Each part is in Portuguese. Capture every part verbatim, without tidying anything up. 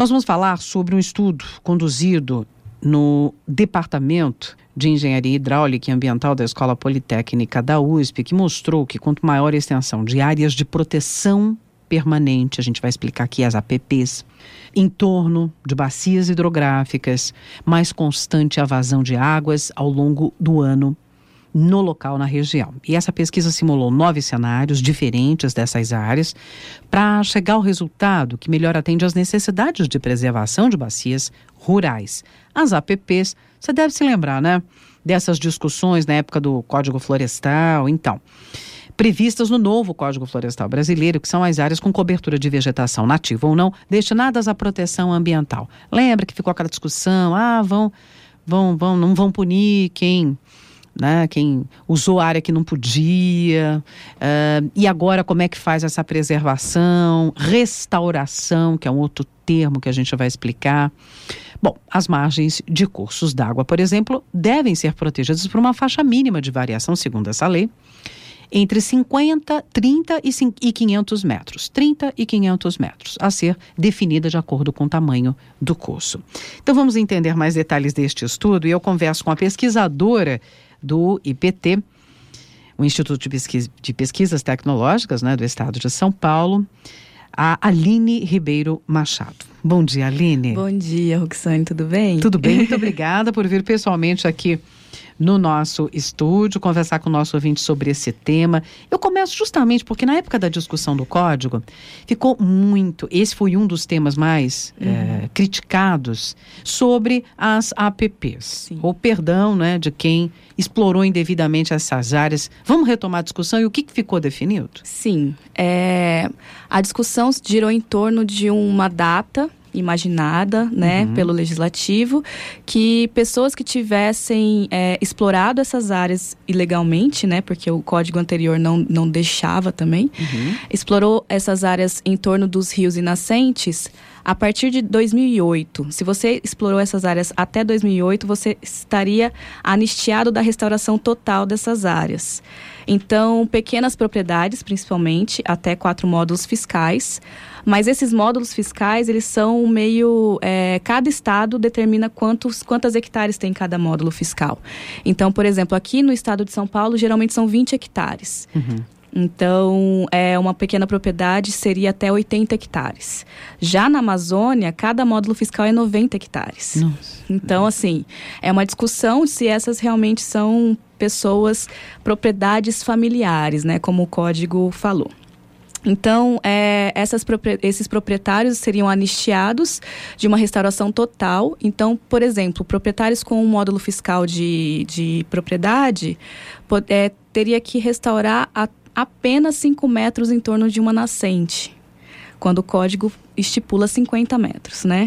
Nós vamos falar sobre um estudo conduzido no Departamento de Engenharia Hidráulica e Ambiental da Escola Politécnica da U S P, que mostrou que quanto maior a extensão de áreas de proteção permanente, a gente vai explicar aqui as A P Ps, em torno de bacias hidrográficas, mais constante a vazão de águas ao longo do ano no local, na região. E essa pesquisa simulou nove cenários diferentes dessas áreas para chegar ao resultado que melhor atende às necessidades de preservação de bacias rurais. As A P Ps, você deve se lembrar, né? Dessas discussões na época do Código Florestal, então, previstas no novo Código Florestal Brasileiro, que são as áreas com cobertura de vegetação nativa ou não, destinadas à proteção ambiental. Lembra que ficou aquela discussão, ah, vão, vão, vão, não vão punir quem... Né, quem usou área que não podia, uh, e agora como é que faz essa preservação, restauração, que é um outro termo que a gente vai explicar. Bom, as margens de cursos d'água, por exemplo, devem ser protegidas por uma faixa mínima de variação, segundo essa lei, entre cinquenta, trinta e quinhentos metros. trinta e quinhentos metros, a ser definida de acordo com o tamanho do curso. Então vamos entender mais detalhes deste estudo e eu converso com a pesquisadora do I P T, o Instituto de, Pesquisa, de Pesquisas Tecnológicas, né, do Estado de São Paulo, a Aline Ribeiro Machado. Bom dia, Aline. Bom dia, Roxane, tudo bem? Tudo bem, muito obrigada por vir pessoalmente aqui no nosso estúdio, conversar com o nosso ouvinte sobre esse tema. Eu começo justamente porque na época da discussão do código, ficou muito, esse foi um dos temas mais uhum. é, criticados sobre as A P Ps, Sim. ou perdão, né, de quem explorou indevidamente essas áreas. Vamos retomar a discussão e o que, que ficou definido? Sim, é, a discussão girou em torno de uma data imaginada, né, uhum. pelo legislativo, que pessoas que tivessem é, explorado essas áreas ilegalmente, né, porque o código anterior não, não deixava também, uhum. explorou essas áreas em torno dos rios e nascentes a partir de dois mil e oito. Se você explorou essas áreas até dois mil e oito, você estaria anistiado da restauração total dessas áreas. Então, pequenas propriedades, principalmente, até quatro módulos fiscais. Mas esses módulos fiscais, eles são meio... É, cada estado determina quantos, quantas hectares tem cada módulo fiscal. Então, por exemplo, aqui no estado de São Paulo, geralmente são vinte hectares. Uhum. Então, é, uma pequena propriedade seria até oitenta hectares. Já na Amazônia, cada módulo fiscal é noventa hectares. Nossa. Então, assim, é uma discussão se essas realmente são pessoas, propriedades familiares, né? Como o código falou. Então, é, essas, esses proprietários seriam anistiados de uma restauração total. Então, por exemplo, proprietários com um módulo fiscal de, de propriedade é, teria que restaurar a, apenas cinco metros em torno de uma nascente, quando o código estipula cinquenta metros, né?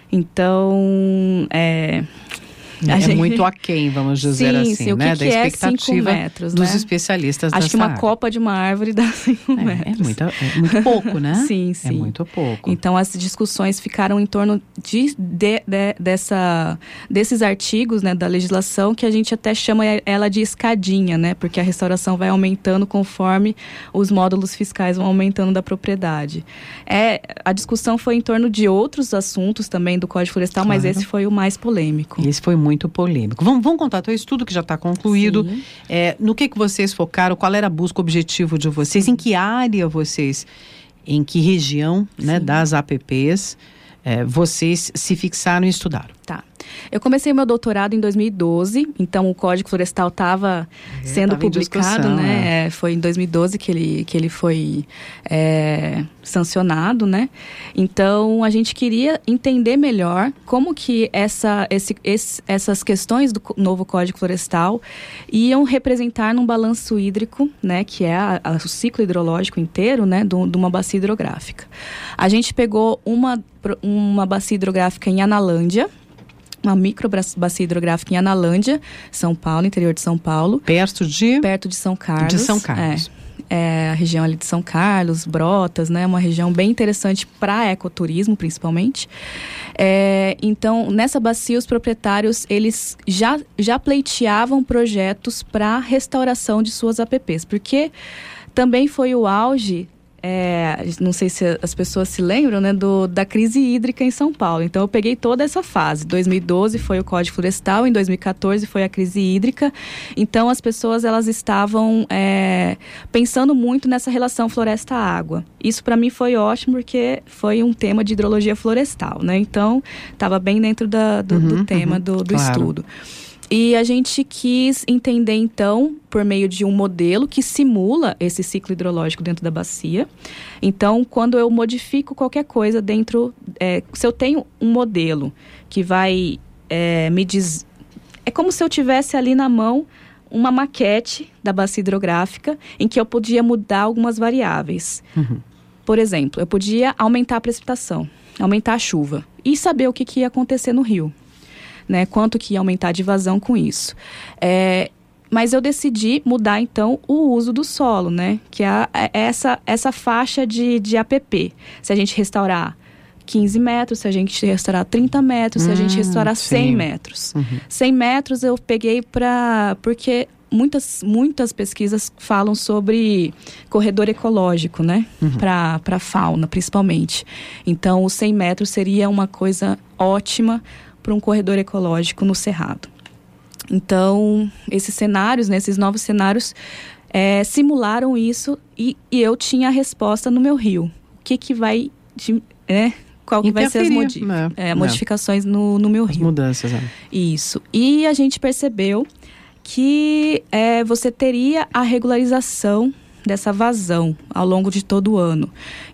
Então, é... É gente... muito aquém, vamos dizer sim, assim, sim. O né? que da que expectativa é metros, dos né? especialistas Acho dessa que uma área. copa de uma árvore dá cinco é, metros. É muito, é muito pouco, né? Sim, sim. É muito pouco. Então, as discussões ficaram em torno de, de, de, dessa, desses artigos, né, da legislação, que a gente até chama ela de escadinha, né? Porque a restauração vai aumentando conforme os módulos fiscais vão aumentando da propriedade. É, a discussão foi em torno de outros assuntos também do Código Florestal, claro. Mas esse foi o mais polêmico. Esse foi muito polêmico. Vamos Vamos contar o estudo que já está concluído. É, no que, que vocês focaram? Qual era a busca, o objetivo de vocês? Sim. Em que área vocês, em que região, né, das A P Ps, é, vocês se fixaram e estudaram? Tá. Eu comecei meu doutorado em dois mil e doze, então o Código Florestal estava é, sendo tava publicado, né? É. Foi em dois mil e doze que ele, que ele foi é, sancionado, né? Então, a gente queria entender melhor como que essa, esse, esse, essas questões do novo Código Florestal iam representar num balanço hídrico, né? Que é a, a, o ciclo hidrológico inteiro, né? Do, de uma bacia hidrográfica. A gente pegou uma, uma bacia hidrográfica em Analândia, uma micro bacia hidrográfica em Analândia, São Paulo, interior de São Paulo. Perto de? Perto de São Carlos. De São Carlos. É, é a região ali de São Carlos, Brotas, né? Uma região bem interessante para ecoturismo, principalmente. É, então, nessa bacia, os proprietários, eles já, já pleiteavam projetos para restauração de suas A P Ps, porque também foi o auge É, não sei se as pessoas se lembram, né, do, da crise hídrica em São Paulo. Então eu peguei toda essa fase. dois mil e doze foi o Código Florestal, em dois mil e quatorze foi a crise hídrica. Então as pessoas elas estavam é, pensando muito nessa relação floresta-água. Isso para mim foi ótimo porque foi um tema de hidrologia florestal, né? Então estava bem dentro da, do, uhum, do tema uhum, do, do claro. estudo. E a gente quis entender, então, por meio de um modelo que simula esse ciclo hidrológico dentro da bacia. Então, quando eu modifico qualquer coisa dentro... É, se eu tenho um modelo que vai é, me diz... É como se eu tivesse ali na mão uma maquete da bacia hidrográfica em que eu podia mudar algumas variáveis. Uhum. Por exemplo, eu podia aumentar a precipitação, aumentar a chuva e saber o que, que ia acontecer no rio. Né, quanto que ia aumentar de vazão com isso. É, mas eu decidi mudar, então, o uso do solo, né? Que é, a, é essa, essa faixa de, de A P P. Se a gente restaurar quinze metros, se a gente restaurar trinta metros, hum, se a gente restaurar cem sim. metros. Uhum. cem metros eu peguei para... Porque muitas, muitas pesquisas falam sobre corredor ecológico, né? Uhum. Para a fauna, principalmente. Então, os cem metros seria uma coisa ótima para um corredor ecológico no Cerrado. Então, esses cenários, né, esses novos cenários, é, simularam isso e, e eu tinha a resposta no meu rio. O que que vai... De, é, qual que vai ser as modi é, é, modificações no, no meu as rio. Mudanças, é. Isso. E a gente percebeu que é, você teria a regularização dessa vazão ao longo de todo o ano.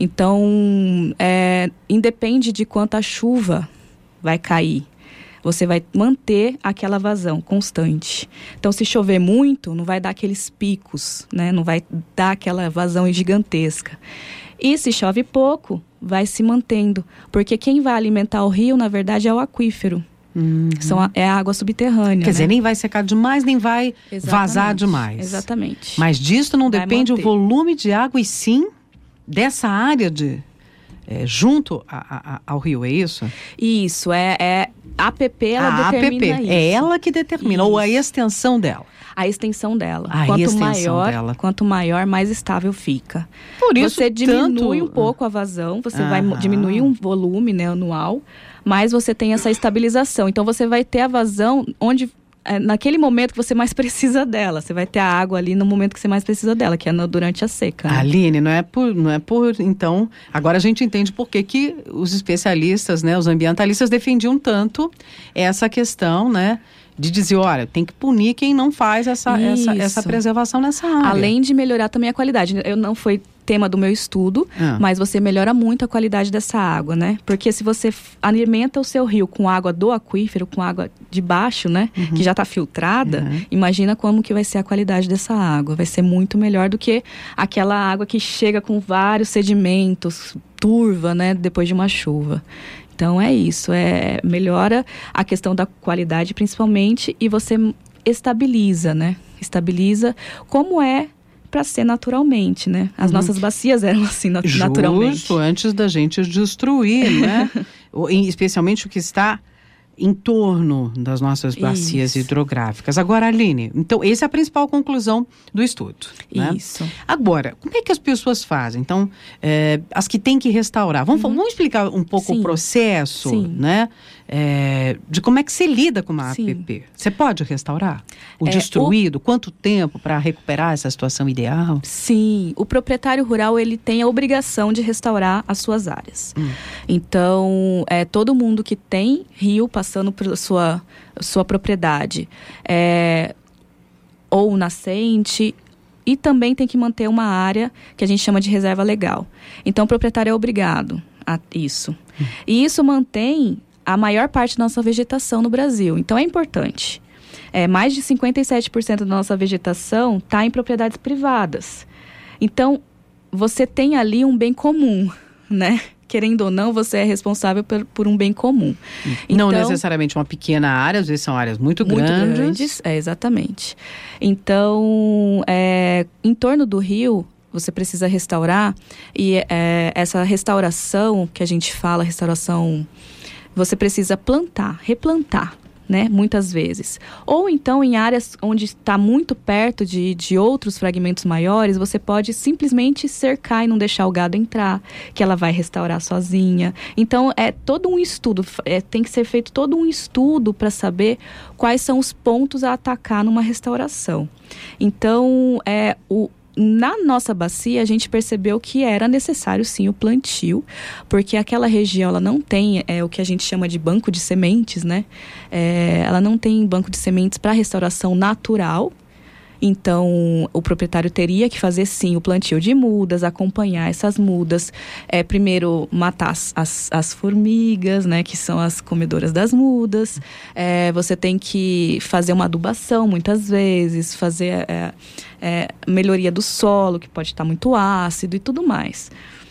Então, é, independe de quanta chuva vai cair. Você vai manter aquela vazão constante. Então, se chover muito, não vai dar aqueles picos, né? Não vai dar aquela vazão gigantesca. E se chove pouco, vai se mantendo. Porque quem vai alimentar o rio, na verdade, é o aquífero. Uhum. São a, é a água subterrânea. Quer né? dizer, nem vai secar demais, nem vai Exatamente. vazar demais. Exatamente. Mas disso não vai depende manter. o volume de água, e sim dessa área de... É, junto a, a, ao rio, é isso? Isso, é, é a APP, ela a determina APP, isso. é ela que determina, isso. ou a extensão dela. A extensão dela. A quanto extensão maior, dela. Quanto maior, mais estável fica. Por isso, você diminui tanto... um pouco a vazão, você Aham. vai diminuir um volume, né, anual, mas você tem essa estabilização. Então, você vai ter a vazão onde... naquele momento que você mais precisa dela. Você vai ter a água ali no momento que você mais precisa dela, que é no, durante a seca. Né? Aline, não é por, não é por... Então, agora a gente entende por que que os especialistas, né, os ambientalistas defendiam tanto essa questão, né, de dizer, olha, tem que punir quem não faz essa, essa, essa preservação nessa área. Além de melhorar também a qualidade. Eu não foi tema do meu estudo, ah. mas você melhora muito a qualidade dessa água, né? Porque se você alimenta o seu rio com água do aquífero, com água de baixo, né? Uhum. Que já está filtrada, uhum. imagina como que vai ser a qualidade dessa água. Vai ser muito melhor do que aquela água que chega com vários sedimentos, turva, né? Depois de uma chuva. Então é isso, é, melhora a questão da qualidade principalmente e você estabiliza, né? Estabiliza como é para ser naturalmente, né? As uhum. nossas bacias eram assim nat Justo, naturalmente. Justo, antes da gente destruir, né? Especialmente o que está em torno das nossas bacias Isso. hidrográficas. Agora, Aline, então, essa é a principal conclusão do estudo. Né? Isso. Agora, como é que as pessoas fazem? Então, é, as que têm que restaurar, vamos, uhum. vamos explicar um pouco Sim. o processo, Sim. né? É, de como é que você lida com uma Sim. A P P. Você pode restaurar o é, destruído? O... Quanto tempo para recuperar essa situação ideal? Sim, o proprietário rural ele tem a obrigação de restaurar as suas áreas. Hum. Então, é, todo mundo que tem rio passando por sua, sua propriedade, é, ou nascente, e também tem que manter uma área que a gente chama de reserva legal. Então, o proprietário é obrigado a isso. Hum. E isso mantém a maior parte da nossa vegetação no Brasil. Então, é importante. É, mais de cinquenta e sete por cento da nossa vegetação está em propriedades privadas. Então, você tem ali um bem comum, né? Querendo ou não, você é responsável por, por um bem comum. Não então, necessariamente uma pequena área, às vezes são áreas muito, muito grandes. grandes. É, exatamente. Então, é, em torno do rio, você precisa restaurar. E é, essa restauração que a gente fala, restauração... Você precisa plantar, replantar, né, muitas vezes. Ou então, em áreas onde está muito perto de, de outros fragmentos maiores, você pode simplesmente cercar e não deixar o gado entrar, que ela vai restaurar sozinha. Então, é todo um estudo, é, tem que ser feito todo um estudo para saber quais são os pontos a atacar numa restauração. Então, é, o na nossa bacia, a gente percebeu que era necessário, sim, o plantio, porque aquela região, ela não tem é, o que a gente chama de banco de sementes, né? É, ela não tem banco de sementes para restauração natural. Então, o proprietário teria que fazer, sim, o plantio de mudas, acompanhar essas mudas. É, primeiro, matar as, as, as formigas, né, que são as comedoras das mudas. É, você tem que fazer uma adubação, muitas vezes, fazer é, é, melhoria do solo, que pode estar muito ácido e tudo mais.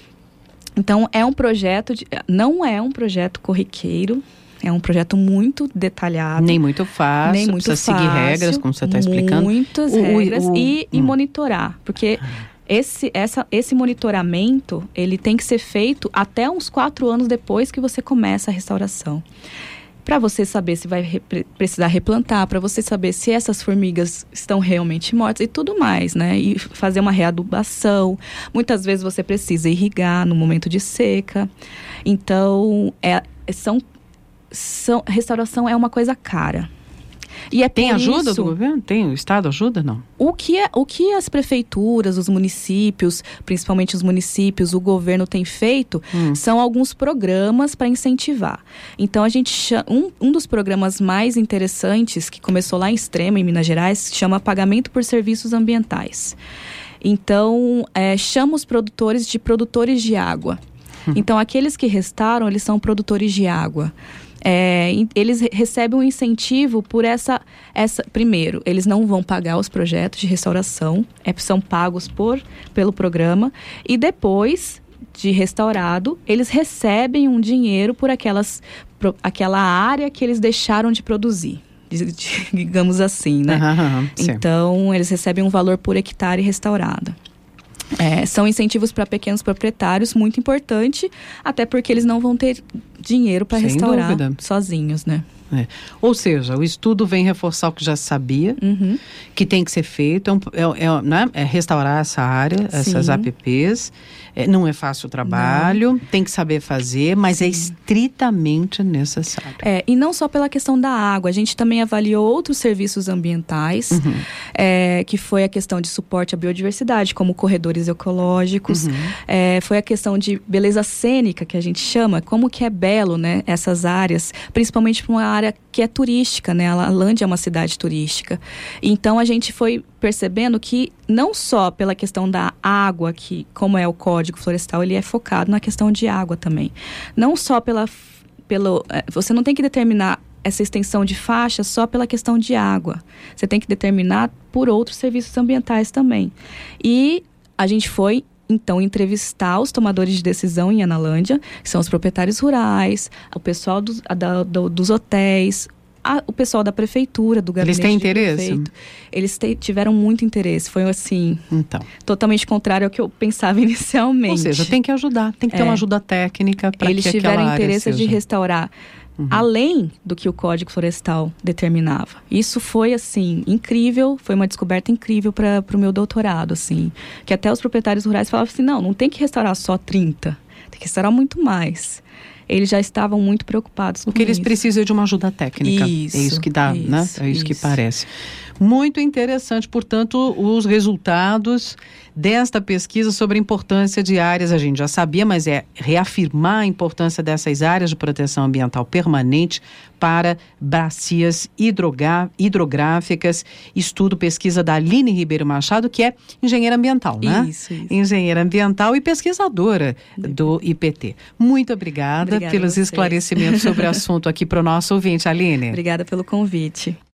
Então, é um projeto, de, não é um projeto corriqueiro. É um projeto muito detalhado. Nem muito fácil, nem muito precisa fácil, seguir regras, como você está explicando. Muitas o, regras o, o, e, e hum. monitorar. Porque esse, essa, esse monitoramento, ele tem que ser feito até uns quatro anos depois que você começa a restauração. Para você saber se vai re, precisar replantar, para você saber se essas formigas estão realmente mortas e tudo mais, né? E fazer uma readubação. Muitas vezes você precisa irrigar no momento de seca. Então, é, são... São, restauração é uma coisa cara. E é Tem por ajuda isso, do governo? Tem? O Estado ajuda? Não. O que, é, o que as prefeituras, os municípios, principalmente os municípios, o governo tem feito, hum. são alguns programas para incentivar. Então, a gente chama, um, um dos programas mais interessantes, que começou lá em Extrema, em Minas Gerais, chama Pagamento por Serviços Ambientais. Então, é, chama os produtores de produtores de água. Hum. Então, aqueles que restauram, eles são produtores de água. É, eles recebem um incentivo por essa, essa... Primeiro, eles não vão pagar os projetos de restauração, é, são pagos por, pelo programa. E depois de restaurado, eles recebem um dinheiro por aquelas, por aquela área que eles deixaram de produzir. Digamos assim, né? Uhum, então, eles recebem um valor por hectare restaurado. É, são incentivos para pequenos proprietários, muito importante, até porque eles não vão ter dinheiro para restaurar dúvida. sozinhos, né? É. Ou seja, o estudo vem reforçar o que já se sabia, uhum. que tem que ser feito, é, é, né? é restaurar essa área, Sim. essas A P Ps. É, não é fácil o trabalho, não. tem que saber fazer, mas Sim. é estritamente necessário. É, e não só pela questão da água, a gente também avaliou outros serviços ambientais, uhum. é, que foi a questão de suporte à biodiversidade, como corredores ecológicos, uhum. é, foi a questão de beleza cênica, que a gente chama, como que é belo, né, essas áreas, principalmente para uma área que é turística, né, a Lândia é uma cidade turística. Então, a gente foi percebendo que não só pela questão da água, que como é o Código Florestal, ele é focado na questão de água também. Não só pela... Pelo, você não tem que determinar essa extensão de faixa só pela questão de água. Você tem que determinar por outros serviços ambientais também. E a gente foi, então, entrevistar os tomadores de decisão em Analândia, que são os proprietários rurais, o pessoal dos, da, do, dos hotéis, a, o pessoal da prefeitura, do gabinete. Eles têm interesse? Prefeito. Eles te, tiveram muito interesse. Foi, assim, então. totalmente contrário ao que eu pensava inicialmente. Ou seja, tem que ajudar, tem que ter é. uma ajuda técnica para que Eles tiveram interesse seja... de restaurar uhum. além do que o Código Florestal determinava. Isso foi, assim, incrível, foi uma descoberta incrível para o meu doutorado, assim. Que até os proprietários rurais falavam assim, não, não tem que restaurar só trinta, tem que restaurar muito mais. Eles já estavam muito preocupados com isso. O que eles precisam é de uma ajuda técnica. Isso, é isso que dá, isso, né? É isso, isso que parece. Muito interessante, portanto, os resultados desta pesquisa sobre a importância de áreas, a gente já sabia, mas é reafirmar a importância dessas áreas de proteção ambiental permanente para bacias hidroga- hidrográficas. Estudo, pesquisa da Aline Ribeiro Machado, que é engenheira ambiental, né? Isso, isso. Engenheira ambiental e pesquisadora do I P T. Muito obrigada, obrigada pelos esclarecimentos sobre o assunto aqui para o nosso ouvinte, Aline. Obrigada pelo convite.